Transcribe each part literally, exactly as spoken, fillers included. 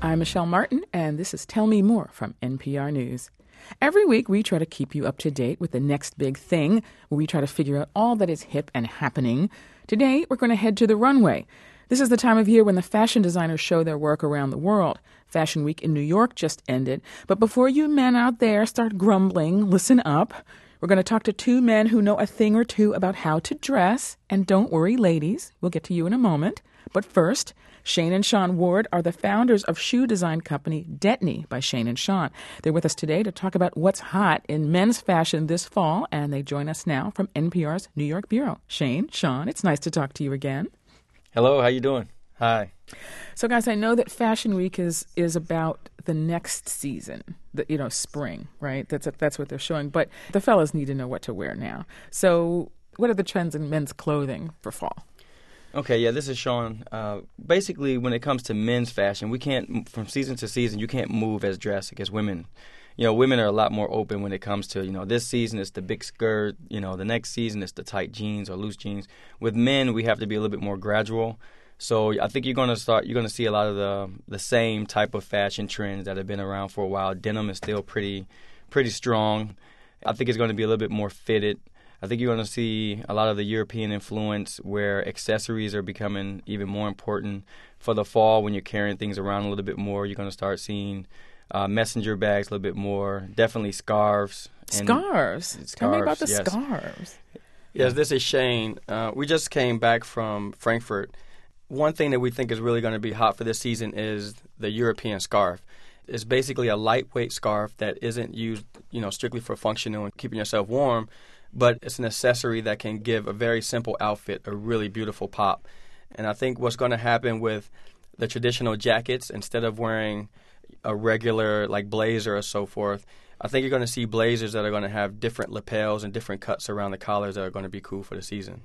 I'm Michelle Martin, and this is Tell Me More from N P R News. Every week, we try to keep you up to date with the next big thing, where we try to figure out all that is hip and happening. Today, we're going to head to the runway. This is the time of year when the fashion designers show their work around the world. Fashion Week in New York just ended. But before you men out there start grumbling, listen up. We're going to talk to two men who know a thing or two about how to dress. And don't worry, ladies, we'll get to you in a moment. But first, Shane and Sean Ward are the founders of shoe design company Detney by Shane and Sean. They're with us today to talk about what's hot in men's fashion this fall, and they join us now from N P R's New York Bureau. Shane, Sean, it's nice to talk to you again. Hello, how you doing? Hi. So, guys, I know that Fashion Week is is about the next season, the, you know, spring, right? That's that's what they're showing. But the fellas need to know what to wear now. So what are the trends in men's clothing for fall? Okay, yeah, this is Sean. Uh, basically, when it comes to men's fashion, we can't, from season to season, you can't move as drastic as women. You know, women are a lot more open when it comes to, you know, this season it's the big skirt, you know, the next season it's the tight jeans or loose jeans. With men, we have to be a little bit more gradual. So I think you're going to start, you're going to see a lot of the the same type of fashion trends that have been around for a while. Denim is still pretty, pretty strong. I think it's going to be a little bit more fitted. I think you're going to see a lot of the European influence where accessories are becoming even more important. For the fall, when you're carrying things around a little bit more, you're going to start seeing uh, messenger bags a little bit more, definitely scarves. And Scarves? scarves? Tell me about the yes. scarves. Yes, this is Shane. Uh, we just came back from Frankfurt. One thing that we think is really going to be hot for this season is the European scarf. It's basically a lightweight scarf that isn't used, you know, strictly for functional and keeping yourself warm, but it's an accessory that can give a very simple outfit a really beautiful pop. And I think what's going to happen with the traditional jackets, instead of wearing a regular like blazer or so forth, I think you're going to see blazers that are going to have different lapels and different cuts around the collars that are going to be cool for the season.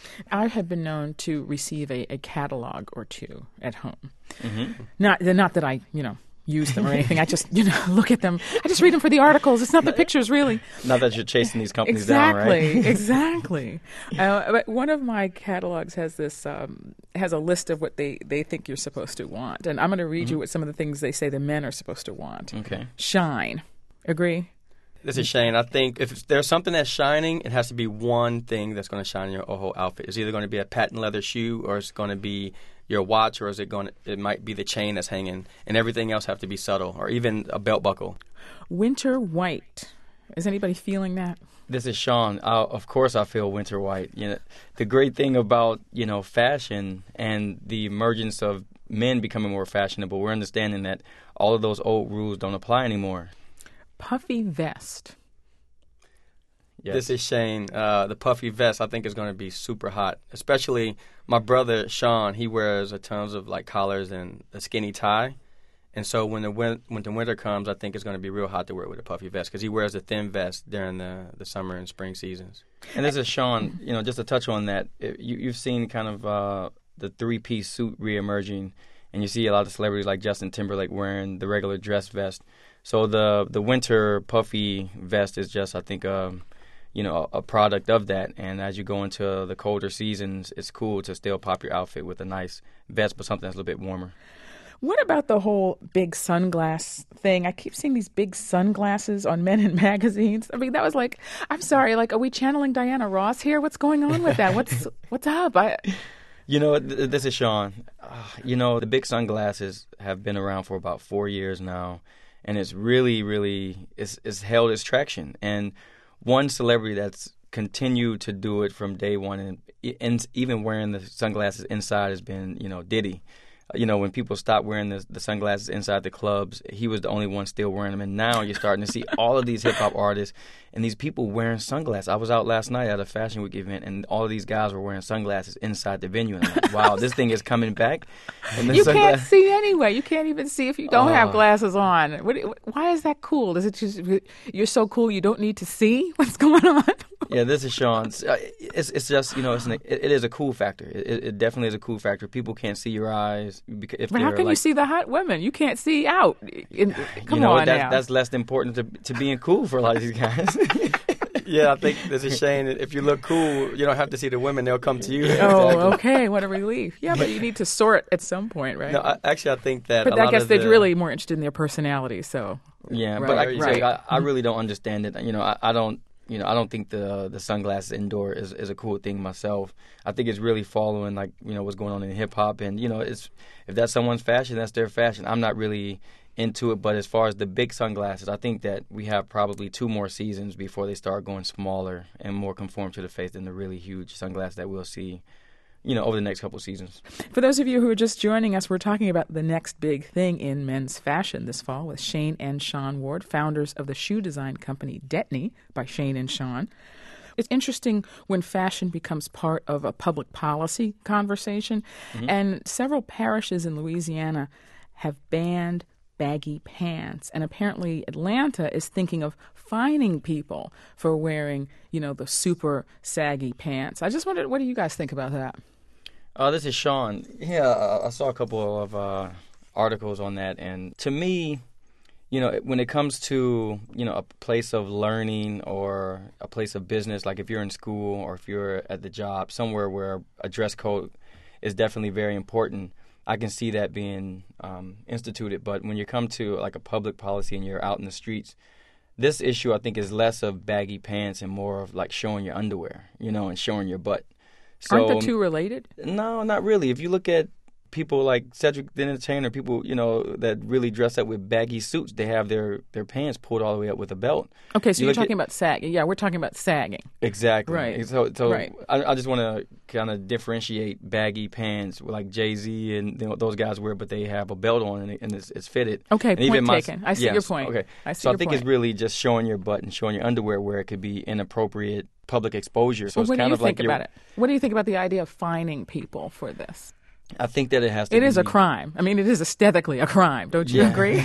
I have been known to receive a, a catalog or two at home. Mm-hmm. Not, not that I, you know, use them or anything. I just, you know, look at them. I just read them for the articles. It's not the pictures, really. Not that you're chasing these companies exactly, down, right? Exactly. Uh, but one of my catalogs has this, um, has a list of what they, they think you're supposed to want. And I'm going to read mm-hmm. you what some of the things they say the men are supposed to want. Okay. Shine. Agree? This is Shane. I think if there's something that's shining, it has to be one thing that's going to shine in your whole outfit. It's either going to be a patent leather shoe, or it's going to be your watch, or is it going to, it might be the chain that's hanging, and everything else have to be subtle, or even a belt buckle. Winter white. Is anybody feeling that? This is Sean. Uh, of course, I feel winter white. You know, the great thing about you know fashion and the emergence of men becoming more fashionable, we're understanding that all of those old rules don't apply anymore. Puffy vest. Yes. This is Shane. Uh, the puffy vest, I think, is going to be super hot. Especially my brother Sean. He wears a tons of like collars and a skinny tie, and so when the win- when the winter comes, I think it's going to be real hot to wear with a puffy vest because he wears a thin vest during the, the summer and spring seasons. And this is Sean. You know, just to touch on that, it, you, you've seen kind of uh, the three-piece suit reemerging, and you see a lot of celebrities like Justin Timberlake wearing the regular dress vest. So the the winter puffy vest is just, I think, um, you know, a, a product of that. And as you go into the colder seasons, it's cool to still pop your outfit with a nice vest, but something that's a little bit warmer. What about the whole big sunglass thing? I keep seeing these big sunglasses on men in magazines. I mean, that was like, I'm sorry, like, are we channeling Diana Ross here? What's going on with that? What's what's up? I... You know, th- this is Sean. Uh, you know, the big sunglasses have been around for about four years now. And it's really, really, it's, it's held its traction. And one celebrity that's continued to do it from day one, and, and even wearing the sunglasses inside, has been, you know, Diddy. You know, when people stopped wearing the, the sunglasses inside the clubs, he was the only one still wearing them. And now you're starting to see all of these hip-hop artists and these people wearing sunglasses. I was out last night at a Fashion Week event, and all of these guys were wearing sunglasses inside the venue. And I'm like, wow, this thing is coming back. And you sunglass- can't see anyway. You can't even see if you don't uh, have glasses on. What, why is that cool? Is it just you're so cool you don't need to see what's going on? Yeah, this is Sean's. It's it's just, you know, it's an, it, it is a cool factor. It, it definitely is a cool factor. People can't see your eyes. If but how can like, you see the hot women? You can't see out. In, come you know, on that, now. That's less important to to being cool for a lot of these guys. Yeah, I think it's a shame. If you look cool, you don't have to see the women. They'll come to you. Oh, Exactly. okay. What a relief. Yeah, but you need to sort at some point, right? No, I, actually, I think that but a I lot guess of they're the, really more interested in their personality, so. Yeah, Right, but like I, right. say, I, I really don't understand it. You know, I, I don't. You know, I don't think the the sunglasses indoor is, is a cool thing myself. I think it's really following like you know what's going on in hip hop, and you know, it's if that's someone's fashion, that's their fashion. I'm not really into it, but as far as the big sunglasses, I think that we have probably two more seasons before they start going smaller and more conform to the face than the really huge sunglasses that we'll see, you know, over the next couple of seasons. For those of you who are just joining us, we're talking about the next big thing in men's fashion this fall with Shane and Sean Ward, founders of the shoe design company Detney by Shane and Sean. It's interesting when fashion becomes part of a public policy conversation, mm-hmm. and several parishes in Louisiana have banned baggy pants, and apparently Atlanta is thinking of fining people for wearing, you know, the super saggy pants. I just wondered, what do you guys think about that? Uh, this is Sean. Yeah, uh, I saw a couple of uh, articles on that, and to me, you know, when it comes to, you know, a place of learning or a place of business, like if you're in school or if you're at the job, somewhere where a dress code is definitely very important, I can see that being um, instituted. But when you come to like a public policy and you're out in the streets, this issue I think is less of baggy pants and more of like showing your underwear, you know, and showing your butt. So, aren't the two related? No, not really. If you look at people like Cedric the Entertainer, people, you know, that really dress up with baggy suits, they have their, their pants pulled all the way up with a belt. Okay, so you you're talking at, about sagging. Yeah, we're talking about sagging. Exactly. Right. So, so right. I, I just want to kind of differentiate baggy pants like Jay-Z and you know, those guys wear, but they have a belt on and, it, and it's, it's fitted. Okay, and point even my, taken. I see yes, your point. Okay. I see so your I think point. it's really just showing your butt and showing your underwear where it could be inappropriate public exposure. So well, it's what kind do you of think like about it? What do you think about the idea of fining people for this? I think that it has to It be... is a crime. I mean, it is aesthetically a crime. Don't you yeah. agree?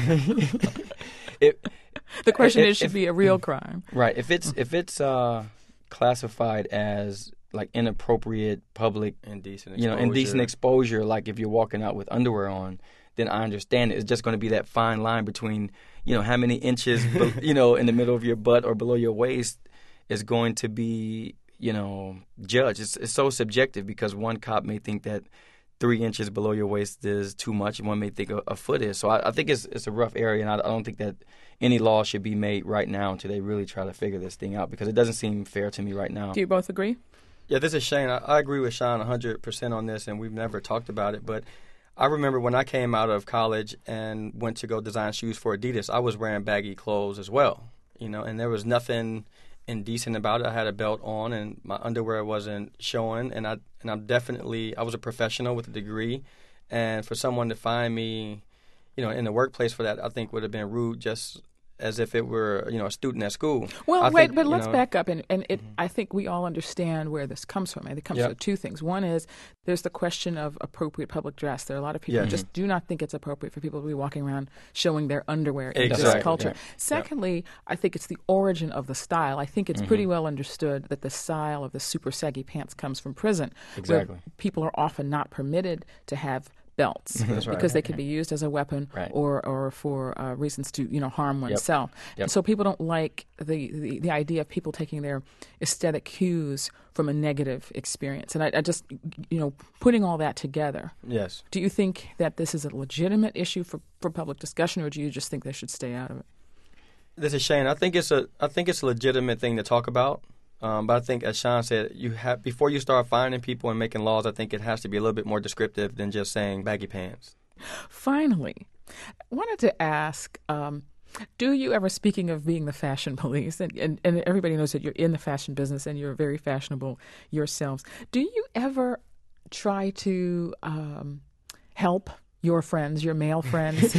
it, the question if, is, should if, be a real crime. Right. If it's if it's uh, classified as like inappropriate public, indecent you know, exposure. indecent exposure, like if you're walking out with underwear on, then I understand it. It's just going to be that fine line between, you know, how many inches, you know, in the middle of your butt or below your waist is going to be, you know, judged. It's, it's so subjective because one cop may think that three inches below your waist is too much, and one may think a, a foot is. So I, I think it's it's a rough area, and I, I don't think that any law should be made right now until they really try to figure this thing out because it doesn't seem fair to me right now. Do you both agree? Yeah, this is Shane. I, I agree with Sean one hundred percent on this, and we've never talked about it, but I remember when I came out of college and went to go design shoes for Adidas, I was wearing baggy clothes as well, you know, and there was nothing indecent about it. I had a belt on and my underwear wasn't showing, and I and I'm definitely I was a professional with a degree, and for someone to find me, you know, in the workplace for that, I think would have been rude, just as if it were, you know, a student at school. Well, I wait, think, but you let's know, back up, and, and it, Mm-hmm. I think we all understand where this comes from. And it comes Yep. from two things. One is there's the question of appropriate public dress. There are a lot of people Yeah. who just do not think it's appropriate for people to be walking around showing their underwear in Exactly. this culture. Yeah. Secondly, I think it's the origin of the style. I think it's Mm-hmm. pretty well understood that the style of the super saggy pants comes from prison, Exactly. where people are often not permitted to have belts That's right. because they can be used as a weapon Right. or or for uh, reasons to you know harm oneself. Yep. And so people don't like the, the, the idea of people taking their aesthetic cues from a negative experience. And I, I just you know putting all that together. Yes. Do you think that this is a legitimate issue for, for public discussion, or do you just think they should stay out of it? This is Shane. I think it's a I think it's a legitimate thing to talk about. Um, but I think, as Sean said, you have before you start finding people and making laws, I think it has to be a little bit more descriptive than just saying baggy pants. Finally, I wanted to ask, um, do you ever, speaking of being the fashion police, and, and, and everybody knows that you're in the fashion business and you're very fashionable yourselves, do you ever try to um, help your friends, your male friends,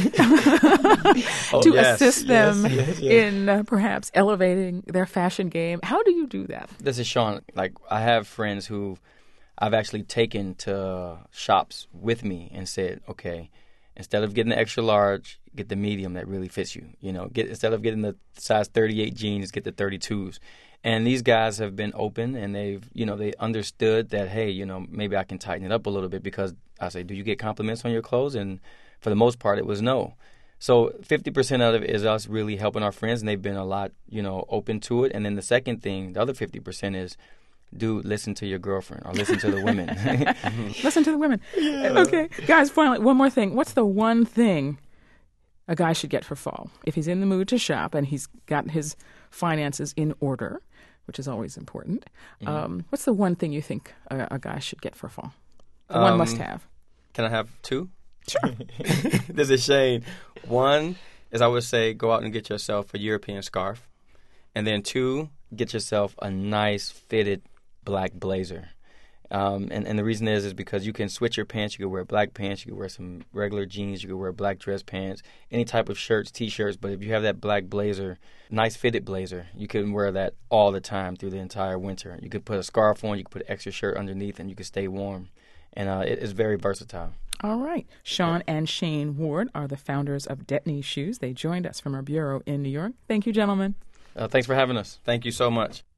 Oh, to yes, assist them yes, yes, yes. in uh, perhaps elevating their fashion game? How do you do that? This is Sean. Like, I have friends who I've actually taken to shops with me and said, okay, instead of getting the extra large, get the medium that really fits you. You know, get instead of getting the size thirty-eight jeans, get the thirty-twos. And these guys have been open, and they've, you know, they understood that, hey, you know, maybe I can tighten it up a little bit, because I say, do you get compliments on your clothes? And for the most part, it was no. So fifty percent of it is us really helping our friends, and they've been a lot, you know, open to it. And then the second thing, the other fifty percent is, dude, listen to your girlfriend or listen to the women. Listen to the women. Yeah. Okay. Guys, finally, one more thing. What's the one thing a guy should get for fall? If he's in the mood to shop and he's got his finances in order, which is always important, mm-hmm. um, what's the one thing you think a, a guy should get for fall? The um, one must-have. Can I have two? Sure. This is Shane. One is I would say go out and get yourself a European scarf. And then two, get yourself a nice fitted black blazer. Um, and, and the reason is is because you can switch your pants. You can wear black pants. You can wear some regular jeans. You can wear black dress pants, any type of shirts, T-shirts. But if you have that black blazer, nice fitted blazer, you can wear that all the time through the entire winter. You could put a scarf on. You could put an extra shirt underneath, and you can stay warm. And uh, it is very versatile. All right. Sean and Shane Ward are the founders of Detney Shoes. They joined us from our bureau in New York. Thank you, gentlemen. Uh, thanks for having us. Thank you so much.